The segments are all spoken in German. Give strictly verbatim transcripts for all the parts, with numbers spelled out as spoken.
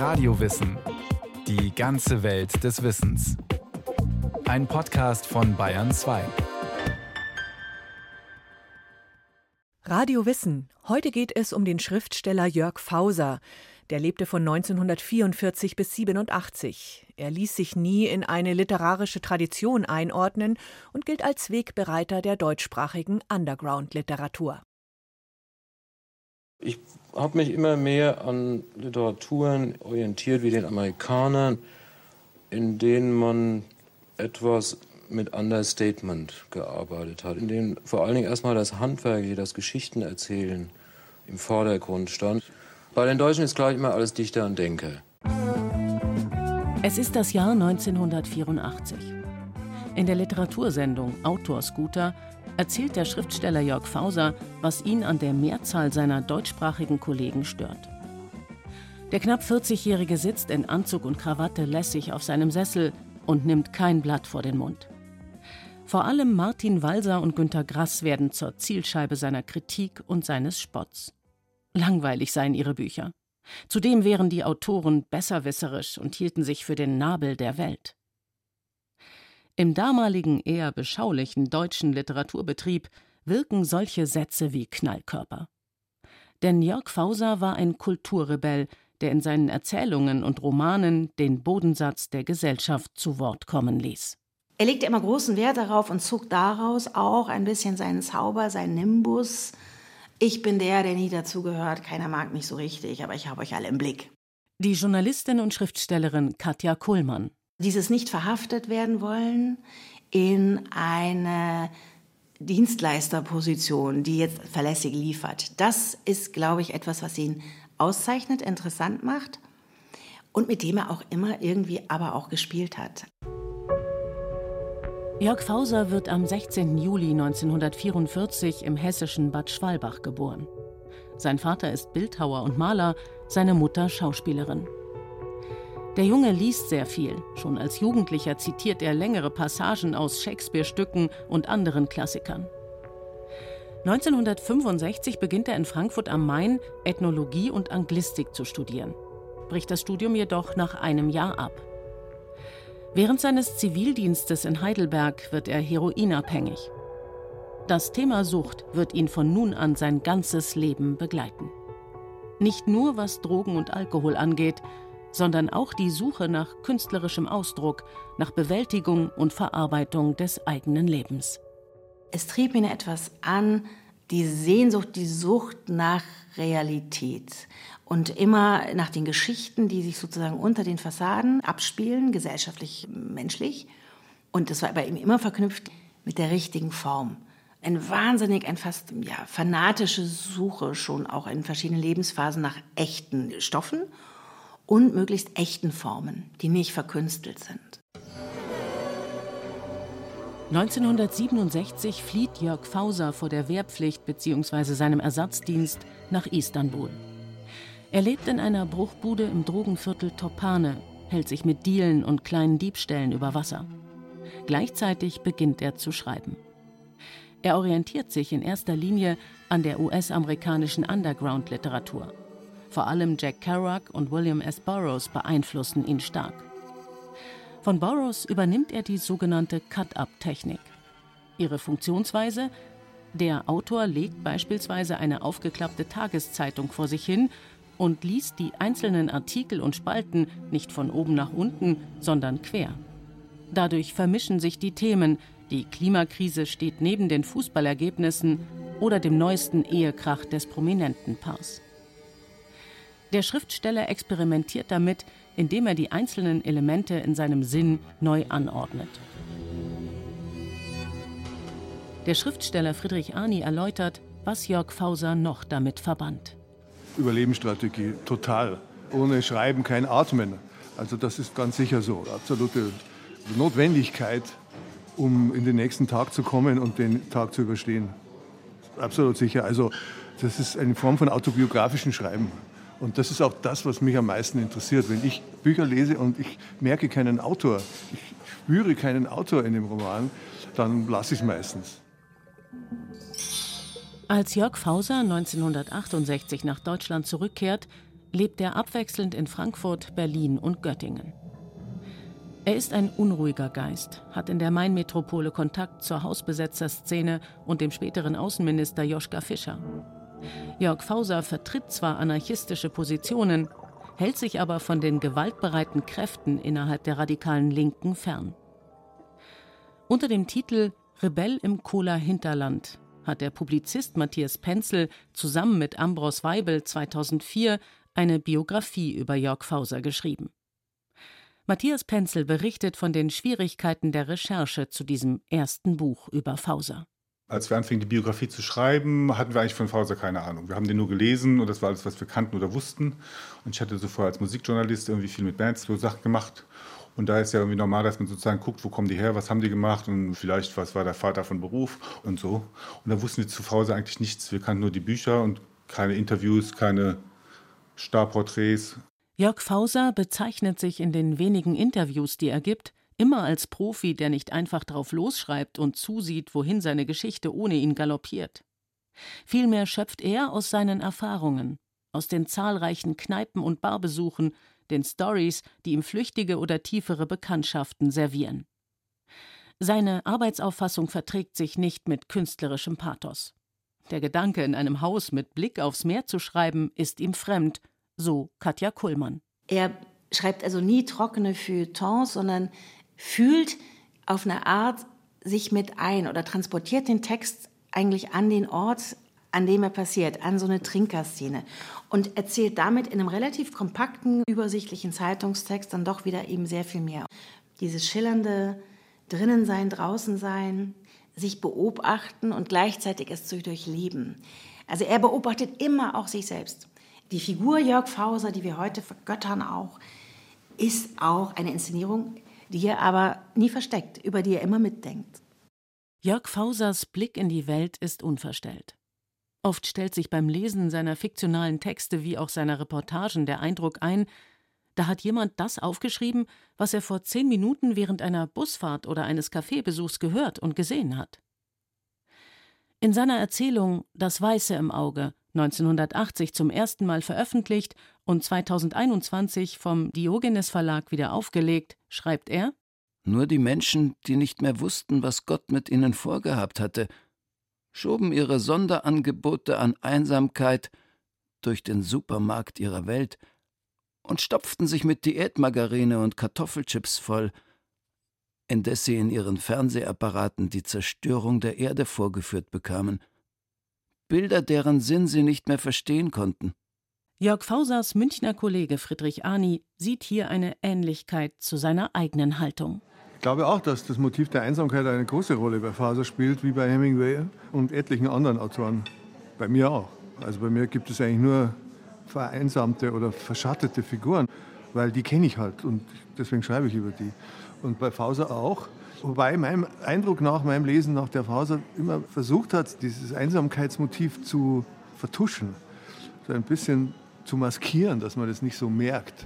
Radiowissen. Die ganze Welt des Wissens. Ein Podcast von Bayern zwei. Radio Wissen. Heute geht es um den Schriftsteller Jörg Fauser. Der lebte von neunzehnhundertvierundvierzig bis siebenundachtzig. Er ließ sich nie in eine literarische Tradition einordnen und gilt als Wegbereiter der deutschsprachigen Underground-Literatur. Ich habe mich immer mehr an Literaturen orientiert wie den Amerikanern, in denen man etwas mit Understatement gearbeitet hat, in denen vor allen Dingen erstmal das Handwerk, das Geschichtenerzählen im Vordergrund stand. Bei den Deutschen ist gleich immer alles Dichter und Denker. Es ist das Jahr neunzehnhundertvierundachtzig. In der Literatursendung Autorscooter erzählt der Schriftsteller Jörg Fauser, was ihn an der Mehrzahl seiner deutschsprachigen Kollegen stört. Der knapp vierzigjährige sitzt in Anzug und Krawatte lässig auf seinem Sessel und nimmt kein Blatt vor den Mund. Vor allem Martin Walser und Günter Grass werden zur Zielscheibe seiner Kritik und seines Spotts. Langweilig seien ihre Bücher. Zudem wären die Autoren besserwisserisch und hielten sich für den Nabel der Welt. Im damaligen eher beschaulichen deutschen Literaturbetrieb wirken solche Sätze wie Knallkörper. Denn Jörg Fauser war ein Kulturrebell, der in seinen Erzählungen und Romanen den Bodensatz der Gesellschaft zu Wort kommen ließ. Er legte immer großen Wert darauf und zog daraus auch ein bisschen seinen Zauber, seinen Nimbus. Ich bin der, der nie dazugehört, keiner mag mich so richtig, aber ich habe euch alle im Blick. Die Journalistin und Schriftstellerin Katja Kuhlmann. Dieses nicht verhaftet werden wollen in eine Dienstleisterposition, die jetzt verlässlich liefert. Das ist, glaube ich, etwas, was ihn auszeichnet, interessant macht und mit dem er auch immer irgendwie aber auch gespielt hat. Jörg Fauser wird am sechzehnten Juli neunzehnhundertvierundvierzig im hessischen Bad Schwalbach geboren. Sein Vater ist Bildhauer und Maler, seine Mutter Schauspielerin. Der Junge liest sehr viel. Schon als Jugendlicher zitiert er längere Passagen aus Shakespeare-Stücken und anderen Klassikern. neunzehnhundertfünfundsechzig beginnt er in Frankfurt am Main Ethnologie und Anglistik zu studieren, bricht das Studium jedoch nach einem Jahr ab. Während seines Zivildienstes in Heidelberg wird er heroinabhängig. Das Thema Sucht wird ihn von nun an sein ganzes Leben begleiten. Nicht nur was Drogen und Alkohol angeht, sondern auch die Suche nach künstlerischem Ausdruck, nach Bewältigung und Verarbeitung des eigenen Lebens. Es trieb ihn etwas an, die Sehnsucht, die Sucht nach Realität und immer nach den Geschichten, die sich sozusagen unter den Fassaden abspielen, gesellschaftlich, menschlich. Und das war bei ihm immer verknüpft mit der richtigen Form. Ein wahnsinnig, ein fast ja, fanatische Suche schon auch in verschiedenen Lebensphasen nach echten Stoffen und möglichst echten Formen, die nicht verkünstelt sind. neunzehnhundertsiebenundsechzig flieht Jörg Fauser vor der Wehrpflicht bzw. seinem Ersatzdienst nach Istanbul. Er lebt in einer Bruchbude im Drogenviertel Topane, hält sich mit Dielen und kleinen Diebstählen über Wasser. Gleichzeitig beginnt er zu schreiben. Er orientiert sich in erster Linie an der U S-amerikanischen Underground-Literatur. Vor allem Jack Kerouac und William S. Burroughs beeinflussen ihn stark. Von Burroughs übernimmt er die sogenannte Cut-Up-Technik. Ihre Funktionsweise: Der Autor legt beispielsweise eine aufgeklappte Tageszeitung vor sich hin und liest die einzelnen Artikel und Spalten nicht von oben nach unten, sondern quer. Dadurch vermischen sich die Themen: Die Klimakrise steht neben den Fußballergebnissen oder dem neuesten Ehekrach des prominenten Paars. Der Schriftsteller experimentiert damit, indem er die einzelnen Elemente in seinem Sinn neu anordnet. Der Schriftsteller Friedrich Arni erläutert, was Jörg Fauser noch damit verband. Überlebensstrategie, total. Ohne Schreiben kein Atmen. Also das ist ganz sicher so. Absolute Notwendigkeit, um in den nächsten Tag zu kommen und den Tag zu überstehen. Absolut sicher. Also das ist eine Form von autobiografischem Schreiben. Und das ist auch das, was mich am meisten interessiert. Wenn ich Bücher lese und ich merke keinen Autor, ich spüre keinen Autor in dem Roman, dann lasse ich es meistens. Als Jörg Fauser neunzehnhundertachtundsechzig nach Deutschland zurückkehrt, lebt er abwechselnd in Frankfurt, Berlin und Göttingen. Er ist ein unruhiger Geist, hat in der Mainmetropole Kontakt zur Hausbesetzerszene und dem späteren Außenminister Joschka Fischer. Jörg Fauser vertritt zwar anarchistische Positionen, hält sich aber von den gewaltbereiten Kräften innerhalb der radikalen Linken fern. Unter dem Titel »Rebell im Cola-Hinterland« hat der Publizist Matthias Penzel zusammen mit Ambros Weibel zweitausendvier eine Biografie über Jörg Fauser geschrieben. Matthias Penzel berichtet von den Schwierigkeiten der Recherche zu diesem ersten Buch über Fauser. Als wir anfingen, die Biografie zu schreiben, hatten wir eigentlich von Fauser keine Ahnung. Wir haben den nur gelesen und das war alles, was wir kannten oder wussten. Und ich hatte so vorher als Musikjournalist irgendwie viel mit Bands so Sachen gemacht. Und da ist ja irgendwie normal, dass man sozusagen guckt, wo kommen die her, was haben die gemacht und vielleicht, was war der Vater von Beruf und so. Und da wussten wir zu Fauser eigentlich nichts. Wir kannten nur die Bücher und keine Interviews, keine Starporträts. Jörg Fauser bezeichnet sich in den wenigen Interviews, die er gibt, immer als Profi, der nicht einfach drauf losschreibt und zusieht, wohin seine Geschichte ohne ihn galoppiert. Vielmehr schöpft er aus seinen Erfahrungen, aus den zahlreichen Kneipen- und Barbesuchen, den Stories, die ihm flüchtige oder tiefere Bekanntschaften servieren. Seine Arbeitsauffassung verträgt sich nicht mit künstlerischem Pathos. Der Gedanke, in einem Haus mit Blick aufs Meer zu schreiben, ist ihm fremd, so Katja Kullmann. Er schreibt also nie trockene Feuilletons, sondern fühlt auf eine Art sich mit ein oder transportiert den Text eigentlich an den Ort, an dem er passiert, an so eine Trinkerszene und erzählt damit in einem relativ kompakten, übersichtlichen Zeitungstext dann doch wieder eben sehr viel mehr. Dieses schillernde Drinnensein, Draußensein, sich beobachten und gleichzeitig es zu durchleben. Also er beobachtet immer auch sich selbst. Die Figur Jörg Fauser, die wir heute vergöttern auch, ist auch eine Inszenierung, die er aber nie versteckt, über die er immer mitdenkt. Jörg Fausers Blick in die Welt ist unverstellt. Oft stellt sich beim Lesen seiner fiktionalen Texte wie auch seiner Reportagen der Eindruck ein, da hat jemand das aufgeschrieben, was er vor zehn Minuten während einer Busfahrt oder eines Kaffeebesuchs gehört und gesehen hat. In seiner Erzählung »Das Weiße im Auge«, neunzehnhundertachtzig zum ersten Mal veröffentlicht und zweitausendeinundzwanzig vom Diogenes Verlag wieder aufgelegt, schreibt er: Nur die Menschen, die nicht mehr wussten, was Gott mit ihnen vorgehabt hatte, schoben ihre Sonderangebote an Einsamkeit durch den Supermarkt ihrer Welt und stopften sich mit Diätmargarine und Kartoffelchips voll, indes sie in ihren Fernsehapparaten die Zerstörung der Erde vorgeführt bekamen. Bilder, deren Sinn sie nicht mehr verstehen konnten. Jörg Fausers Münchner Kollege Friedrich Arni sieht hier eine Ähnlichkeit zu seiner eigenen Haltung. Ich glaube auch, dass das Motiv der Einsamkeit eine große Rolle bei Fauser spielt, wie bei Hemingway und etlichen anderen Autoren. Bei mir auch. Also bei mir gibt es eigentlich nur vereinsamte oder verschattete Figuren, weil die kenne ich halt und deswegen schreibe ich über die. Und bei Fauser auch. Wobei meinem Eindruck nach, meinem Lesen nach, der Fauser immer versucht hat, dieses Einsamkeitsmotiv zu vertuschen, so ein bisschen zu maskieren, dass man das nicht so merkt.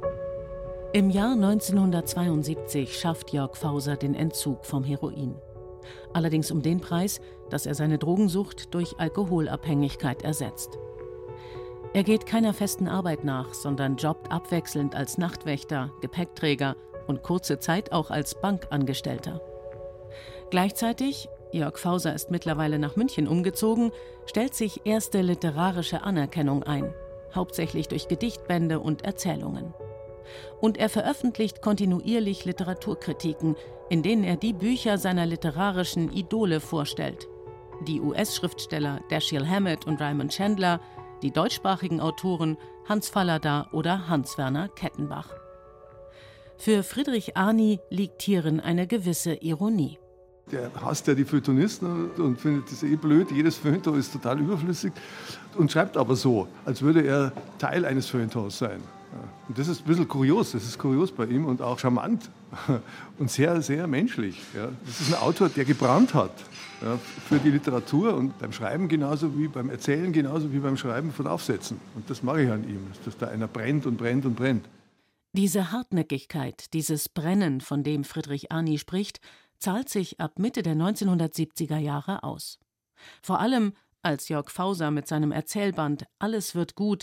Im Jahr neunzehnhundertzweiundsiebzig schafft Jörg Fauser den Entzug vom Heroin. Allerdings um den Preis, dass er seine Drogensucht durch Alkoholabhängigkeit ersetzt. Er geht keiner festen Arbeit nach, sondern jobbt abwechselnd als Nachtwächter, Gepäckträger und kurze Zeit auch als Bankangestellter. Gleichzeitig, Jörg Fauser ist mittlerweile nach München umgezogen, stellt sich erste literarische Anerkennung ein, hauptsächlich durch Gedichtbände und Erzählungen. Und er veröffentlicht kontinuierlich Literaturkritiken, in denen er die Bücher seiner literarischen Idole vorstellt. Die U S-Schriftsteller Dashiell Hammett und Raymond Chandler, die deutschsprachigen Autoren Hans Fallada oder Hans-Werner Kettenbach. Für Friedrich Arni liegt hierin eine gewisse Ironie. Der hasst ja die Feuilletonisten und findet das eh blöd. Jedes Feuilleton ist total überflüssig und schreibt aber so, als würde er Teil eines Feuilletons sein. Und das ist ein bisschen kurios, das ist kurios bei ihm und auch charmant und sehr, sehr menschlich. Das ist ein Autor, der gebrannt hat für die Literatur und beim Schreiben genauso wie beim Erzählen, genauso wie beim Schreiben von Aufsätzen. Und das mag ich an ihm, dass da einer brennt und brennt und brennt. Diese Hartnäckigkeit, dieses Brennen, von dem Friedrich Arni spricht, zahlt sich ab Mitte der neunzehnhundertsiebziger Jahre aus. Vor allem, als Jörg Fauser mit seinem Erzählband »Alles wird gut«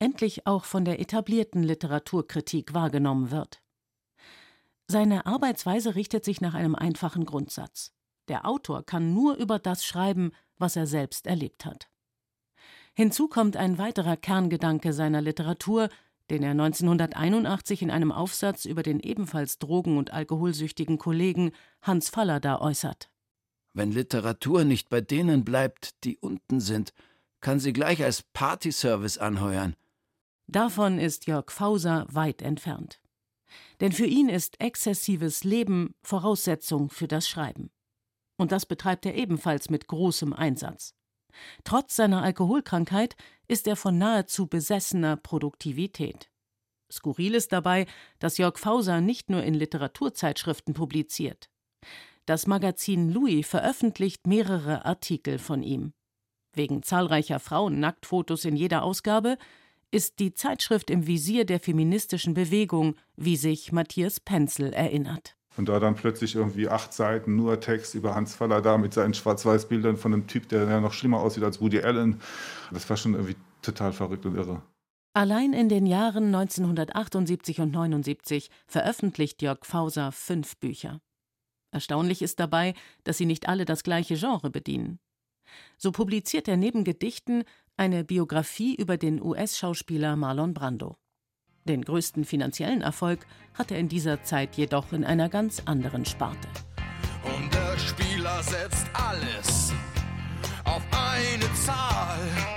endlich auch von der etablierten Literaturkritik wahrgenommen wird. Seine Arbeitsweise richtet sich nach einem einfachen Grundsatz: Der Autor kann nur über das schreiben, was er selbst erlebt hat. Hinzu kommt ein weiterer Kerngedanke seiner Literatur, den er neunzehnhunderteinundachtzig in einem Aufsatz über den ebenfalls drogen- und alkoholsüchtigen Kollegen Hans Fallada äußert: Wenn Literatur nicht bei denen bleibt, die unten sind, kann sie gleich als Partyservice anheuern. Davon ist Jörg Fauser weit entfernt. Denn für ihn ist exzessives Leben Voraussetzung für das Schreiben. Und das betreibt er ebenfalls mit großem Einsatz. Trotz seiner Alkoholkrankheit ist er von nahezu besessener Produktivität. Skurril ist dabei, dass Jörg Fauser nicht nur in Literaturzeitschriften publiziert. Das Magazin Louis veröffentlicht mehrere Artikel von ihm. Wegen zahlreicher Frauen-Nacktfotos in jeder Ausgabe ist die Zeitschrift im Visier der feministischen Bewegung, wie sich Matthias Penzel erinnert. Und da dann plötzlich irgendwie acht Seiten nur Text über Hans Fallada mit seinen Schwarz-Weiß-Bildern von einem Typ, der ja noch schlimmer aussieht als Woody Allen. Das war schon irgendwie total verrückt und irre. Allein in den Jahren neunzehnhundertachtundsiebzig und neunundsiebzig veröffentlicht Jörg Fauser fünf Bücher. Erstaunlich ist dabei, dass sie nicht alle das gleiche Genre bedienen. So publiziert er neben Gedichten eine Biografie über den U S-Schauspieler Marlon Brando. Den größten finanziellen Erfolg hat er in dieser Zeit jedoch in einer ganz anderen Sparte. Und der Spieler setzt alles auf eine Zahl,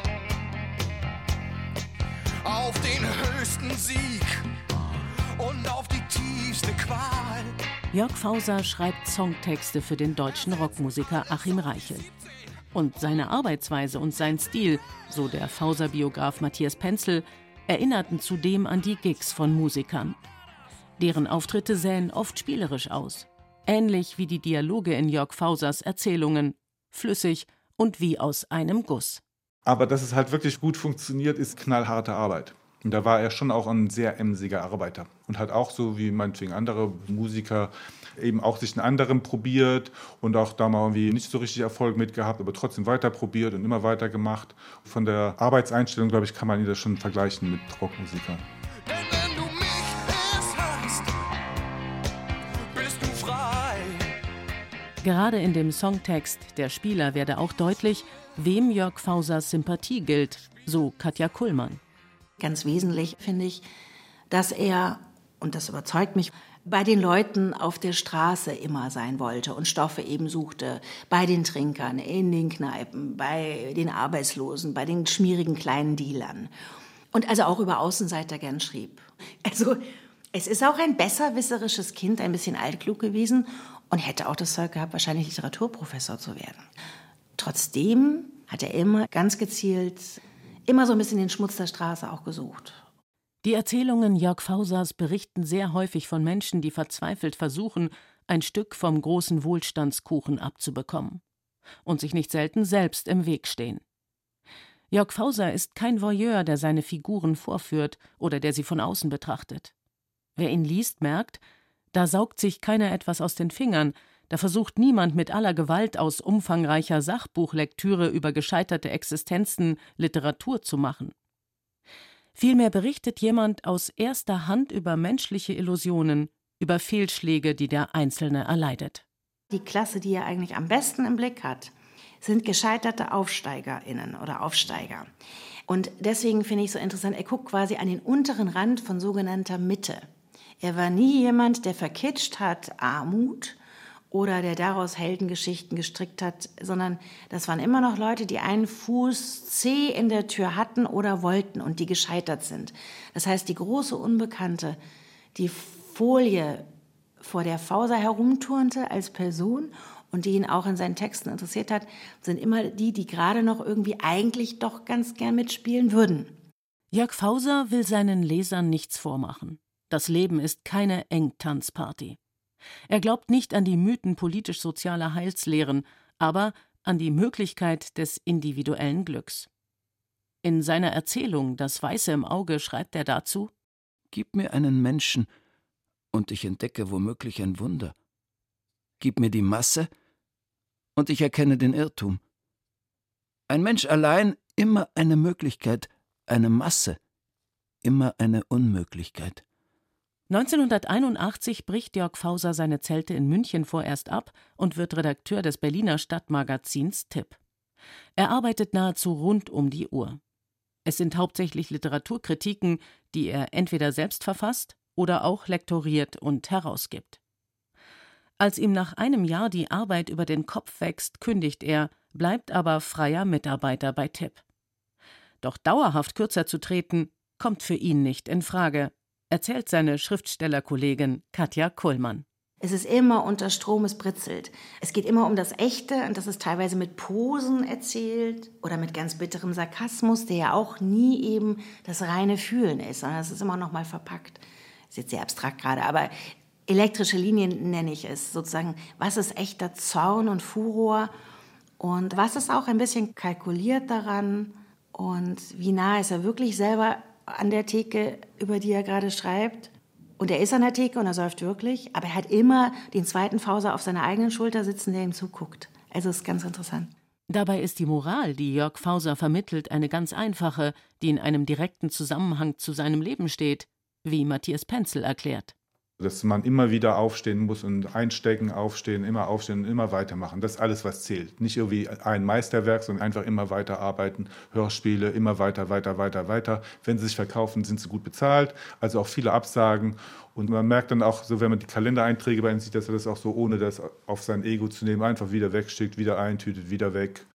auf den höchsten Sieg und auf die tiefste Qual. Jörg Fauser schreibt Songtexte für den deutschen Rockmusiker Achim Reichel. Und seine Arbeitsweise und sein Stil, so der Fauser-Biograf Matthias Penzel, erinnerten zudem an die Gigs von Musikern. Deren Auftritte sähen oft spielerisch aus, ähnlich wie die Dialoge in Jörg Fausers Erzählungen, flüssig und wie aus einem Guss. Aber dass es halt wirklich gut funktioniert, ist knallharte Arbeit. Und da war er schon auch ein sehr emsiger Arbeiter. Und hat auch so wie meinetwegen andere Musiker eben auch sich in anderen probiert und auch da mal irgendwie nicht so richtig Erfolg mit gehabt, aber trotzdem weiter probiert und immer weiter gemacht. Von der Arbeitseinstellung, glaube ich, kann man ihn das schon vergleichen mit Rockmusikern. Denn wenn du mich erst hast, bist du frei. Gerade in dem Songtext Der Spieler werde auch deutlich, wem Jörg Fausers Sympathie gilt, so Katja Kullmann. Ganz wesentlich finde ich, dass er, und das überzeugt mich, bei den Leuten auf der Straße immer sein wollte und Stoffe eben suchte, bei den Trinkern, in den Kneipen, bei den Arbeitslosen, bei den schmierigen kleinen Dealern. Und also auch über Außenseiter gern schrieb. Also es ist auch ein besserwisserisches Kind, ein bisschen altklug gewesen und hätte auch das Zeug gehabt, wahrscheinlich Literaturprofessor zu werden. Trotzdem hat er immer ganz gezielt, immer so ein bisschen den Schmutz der Straße auch gesucht. Die Erzählungen Jörg Fausers berichten sehr häufig von Menschen, die verzweifelt versuchen, ein Stück vom großen Wohlstandskuchen abzubekommen und sich nicht selten selbst im Weg stehen. Jörg Fauser ist kein Voyeur, der seine Figuren vorführt oder der sie von außen betrachtet. Wer ihn liest, merkt, da saugt sich keiner etwas aus den Fingern, da versucht niemand mit aller Gewalt aus umfangreicher Sachbuchlektüre über gescheiterte Existenzen Literatur zu machen. Vielmehr berichtet jemand aus erster Hand über menschliche Illusionen, über Fehlschläge, die der Einzelne erleidet. Die Klasse, die er eigentlich am besten im Blick hat, sind gescheiterte AufsteigerInnen oder Aufsteiger. Und deswegen finde ich so interessant, er guckt quasi an den unteren Rand von sogenannter Mitte. Er war nie jemand, der verkitscht hat Armut oder der daraus Heldengeschichten gestrickt hat, sondern das waren immer noch Leute, die einen Fuß zäh in der Tür hatten oder wollten und die gescheitert sind. Das heißt, die große Unbekannte, die Folie, vor der Fauser herumturnte als Person und die ihn auch in seinen Texten interessiert hat, sind immer die, die gerade noch irgendwie eigentlich doch ganz gern mitspielen würden. Jörg Fauser will seinen Lesern nichts vormachen. Das Leben ist keine Engtanzparty. Er glaubt nicht an die Mythen politisch-sozialer Heilslehren, aber an die Möglichkeit des individuellen Glücks. In seiner Erzählung »Das Weiße im Auge« schreibt er dazu: »Gib mir einen Menschen, und ich entdecke womöglich ein Wunder. Gib mir die Masse, und ich erkenne den Irrtum. Ein Mensch allein immer eine Möglichkeit, eine Masse immer eine Unmöglichkeit. neunzehnhunderteinundachtzig bricht Jörg Fauser seine Zelte in München vorerst ab und wird Redakteur des Berliner Stadtmagazins Tipp. Er arbeitet nahezu rund um die Uhr. Es sind hauptsächlich Literaturkritiken, die er entweder selbst verfasst oder auch lektoriert und herausgibt. Als ihm nach einem Jahr die Arbeit über den Kopf wächst, kündigt er, bleibt aber freier Mitarbeiter bei Tipp. Doch dauerhaft kürzer zu treten, kommt für ihn nicht in Frage, erzählt seine Schriftstellerkollegin Katja Kullmann. Es ist immer unter Strom, es britzelt. Es geht immer um das Echte und das ist teilweise mit Posen erzählt oder mit ganz bitterem Sarkasmus, der ja auch nie eben das reine Fühlen ist, sondern es ist immer noch mal verpackt. Ist jetzt sehr abstrakt gerade, aber elektrische Linien nenne ich es sozusagen. Was ist echter Zorn und Furor und was ist auch ein bisschen kalkuliert daran und wie nah ist er wirklich selber an der Theke, über die er gerade schreibt. Und er ist an der Theke und er säuft wirklich, aber er hat immer den zweiten Fauser auf seiner eigenen Schulter sitzen, der ihm zuguckt. Also ist ganz interessant. Dabei ist die Moral, die Jörg Fauser vermittelt, eine ganz einfache, die in einem direkten Zusammenhang zu seinem Leben steht, wie Matthias Penzel erklärt. Dass man immer wieder aufstehen muss und einstecken, aufstehen, immer aufstehen und immer weitermachen. Das ist alles, was zählt. Nicht irgendwie ein Meisterwerk, sondern einfach immer weiter arbeiten. Hörspiele, immer weiter, weiter, weiter, weiter. Wenn sie sich verkaufen, sind sie gut bezahlt. Also auch viele Absagen. Und man merkt dann auch, so wenn man die Kalendereinträge bei ihm sieht, dass er das auch so, ohne das auf sein Ego zu nehmen, einfach wieder wegschickt, wieder eintütet, wieder weg.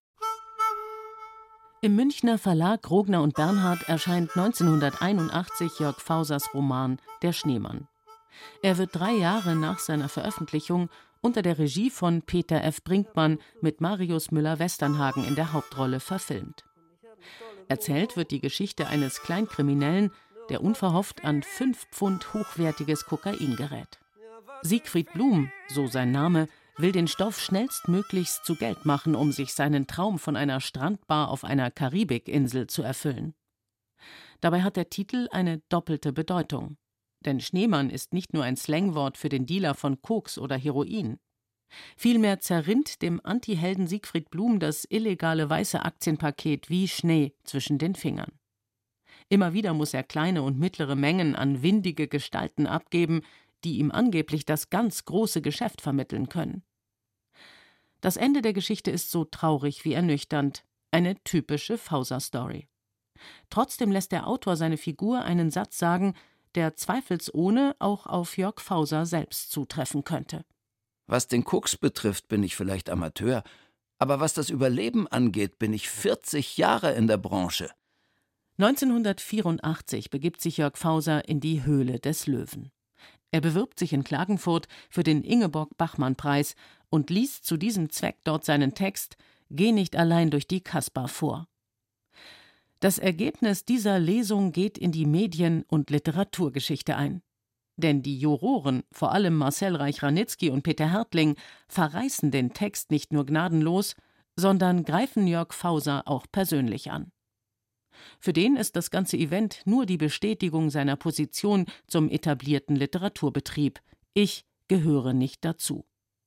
Im Münchner Verlag Rogner und Bernhard erscheint neunzehnhunderteinundachtzig Jörg Fausers Roman Der Schneemann. Er wird drei Jahre nach seiner Veröffentlichung unter der Regie von Peter F. Brinkmann mit Marius Müller-Westernhagen in der Hauptrolle verfilmt. Erzählt wird die Geschichte eines Kleinkriminellen, der unverhofft an fünf Pfund hochwertiges Kokain gerät. Siegfried Blum, so sein Name, will den Stoff schnellstmöglichst zu Geld machen, um sich seinen Traum von einer Strandbar auf einer Karibikinsel zu erfüllen. Dabei hat der Titel eine doppelte Bedeutung. Denn Schneemann ist nicht nur ein Slangwort für den Dealer von Koks oder Heroin. Vielmehr zerrinnt dem Antihelden Siegfried Blum das illegale weiße Aktienpaket wie Schnee zwischen den Fingern. Immer wieder muss er kleine und mittlere Mengen an windige Gestalten abgeben, die ihm angeblich das ganz große Geschäft vermitteln können. Das Ende der Geschichte ist so traurig wie ernüchternd, eine typische Fauser-Story. Trotzdem lässt der Autor seine Figur einen Satz sagen, der zweifelsohne auch auf Jörg Fauser selbst zutreffen könnte. Was den Koks betrifft, bin ich vielleicht Amateur, aber was das Überleben angeht, bin ich vierzig Jahre in der Branche. neunzehnhundertvierundachtzig begibt sich Jörg Fauser in die Höhle des Löwen. Er bewirbt sich in Klagenfurt für den Ingeborg-Bachmann-Preis und liest zu diesem Zweck dort seinen Text »Geh nicht allein durch die Kasbah« vor. Das Ergebnis dieser Lesung geht in die Medien- und Literaturgeschichte ein. Denn die Juroren, vor allem Marcel Reich-Ranitzky und Peter Härtling, verreißen den Text nicht nur gnadenlos, sondern greifen Jörg Fauser auch persönlich an. Für den ist das ganze Event nur die Bestätigung seiner Position zum etablierten Literaturbetrieb. Ich gehöre nicht dazu.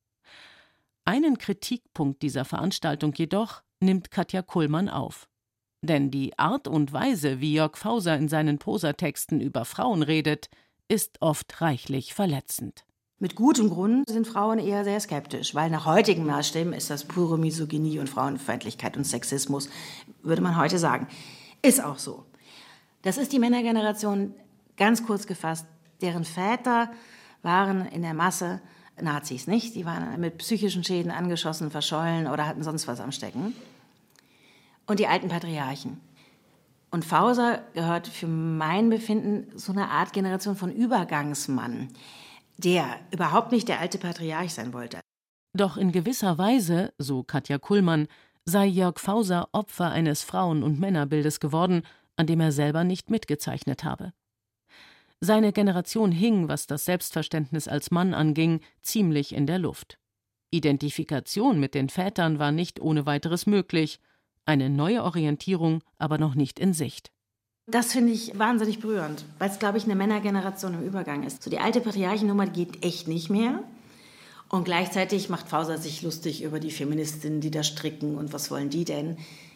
Einen Kritikpunkt dieser Veranstaltung jedoch nimmt Katja Kullmann auf. Denn die Art und Weise, wie Jörg Fauser in seinen Prosatexten über Frauen redet, ist oft reichlich verletzend. Mit gutem Grund sind Frauen eher sehr skeptisch, weil nach heutigen Maßstäben ist das pure Misogynie und Frauenfeindlichkeit und Sexismus, würde man heute sagen. Ist auch so. Das ist die Männergeneration, ganz kurz gefasst, deren Väter waren in der Masse Nazis, nicht? Die waren mit psychischen Schäden angeschossen, verschollen oder hatten sonst was am Stecken. Und die alten Patriarchen. Und Fauser gehört für mein Befinden so eine Art Generation von Übergangsmann, der überhaupt nicht der alte Patriarch sein wollte. Doch in gewisser Weise, so Katja Kullmann, sei Jörg Fauser Opfer eines Frauen- und Männerbildes geworden, an dem er selber nicht mitgezeichnet habe. Seine Generation hing, was das Selbstverständnis als Mann anging, ziemlich in der Luft. Identifikation mit den Vätern war nicht ohne weiteres möglich, eine neue Orientierung aber noch nicht in Sicht. Das finde ich wahnsinnig berührend, weil es, glaube ich, eine Männergeneration im Übergang ist. So die alte Patriarchennummer geht echt nicht mehr. Und gleichzeitig macht Fauser sich lustig über die Feministinnen, die da stricken und was wollen die denn.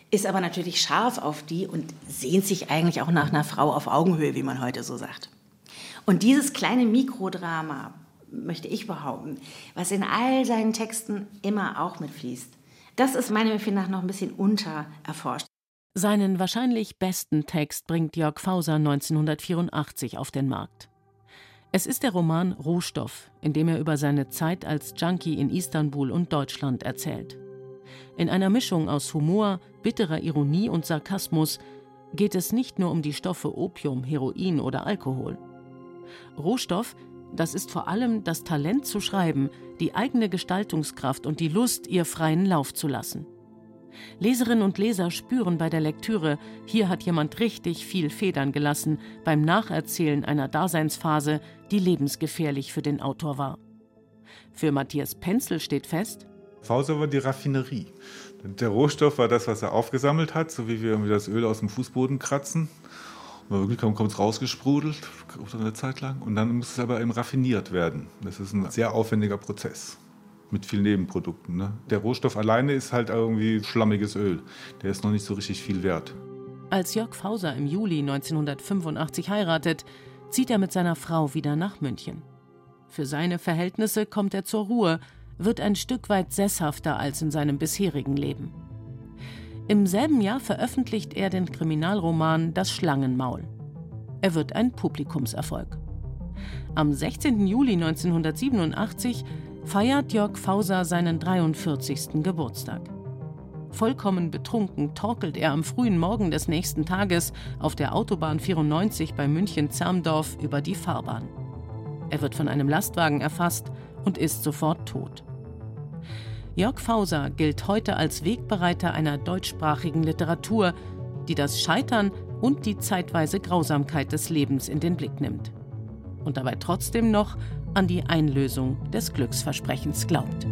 ist aber natürlich scharf auf die und sehnt sich eigentlich auch nach einer Frau auf Augenhöhe, wie man heute so sagt. Und dieses kleine Mikrodrama, möchte ich behaupten, was in all seinen Texten immer auch mitfließt, das ist meinem Empfinden nach noch ein bisschen untererforscht. Seinen wahrscheinlich besten Text bringt Jörg Fauser neunzehnhundertvierundachtzig auf den Markt. Es ist der Roman Rohstoff, in dem er über seine Zeit als Junkie in Istanbul und Deutschland erzählt. In einer Mischung aus Humor, bitterer Ironie und Sarkasmus geht es nicht nur um die Stoffe Opium, Heroin oder Alkohol. Rohstoff, das ist vor allem das Talent zu schreiben, die eigene Gestaltungskraft und die Lust, ihr freien Lauf zu lassen. Leserinnen und Leser spüren bei der Lektüre, hier hat jemand richtig viel Federn gelassen beim Nacherzählen einer Daseinsphase, die lebensgefährlich für den Autor war. Für Matthias Penzel steht fest: Fauser war die Raffinerie. Der Rohstoff war das, was er aufgesammelt hat, so wie wir irgendwie das Öl aus dem Fußboden kratzen. Und wenn wir Glück haben, kommt es rausgesprudelt, eine Zeit lang. Und dann muss es aber eben raffiniert werden. Das ist ein sehr aufwendiger Prozess mit vielen Nebenprodukten. Ne? Der Rohstoff alleine ist halt irgendwie schlammiges Öl. Der ist noch nicht so richtig viel wert. Als Jörg Fauser im Juli neunzehnhundertfünfundachtzig heiratet, zieht er mit seiner Frau wieder nach München. Für seine Verhältnisse kommt er zur Ruhe, wird ein Stück weit sesshafter als in seinem bisherigen Leben. Im selben Jahr veröffentlicht er den Kriminalroman Das Schlangenmaul. Er wird ein Publikumserfolg. Am sechzehnten Juli neunzehnhundertsiebenundachtzig feiert Jörg Fauser seinen dreiundvierzigsten Geburtstag. Vollkommen betrunken torkelt er am frühen Morgen des nächsten Tages auf der Autobahn vierundneunzig bei München-Zermdorf über die Fahrbahn. Er wird von einem Lastwagen erfasst und ist sofort tot. Jörg Fauser gilt heute als Wegbereiter einer deutschsprachigen Literatur, die das Scheitern und die zeitweise Grausamkeit des Lebens in den Blick nimmt und dabei trotzdem noch an die Einlösung des Glücksversprechens glaubt.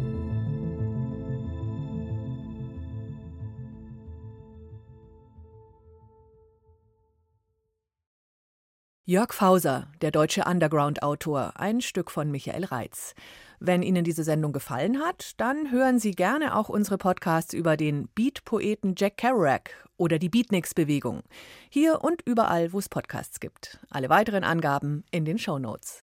Jörg Fauser, der deutsche Underground-Autor, ein Stück von Michael Reitz. Wenn Ihnen diese Sendung gefallen hat, dann hören Sie gerne auch unsere Podcasts über den Beat-Poeten Jack Kerouac oder die Beatniks-Bewegung. Hier und überall, wo es Podcasts gibt. Alle weiteren Angaben in den Shownotes.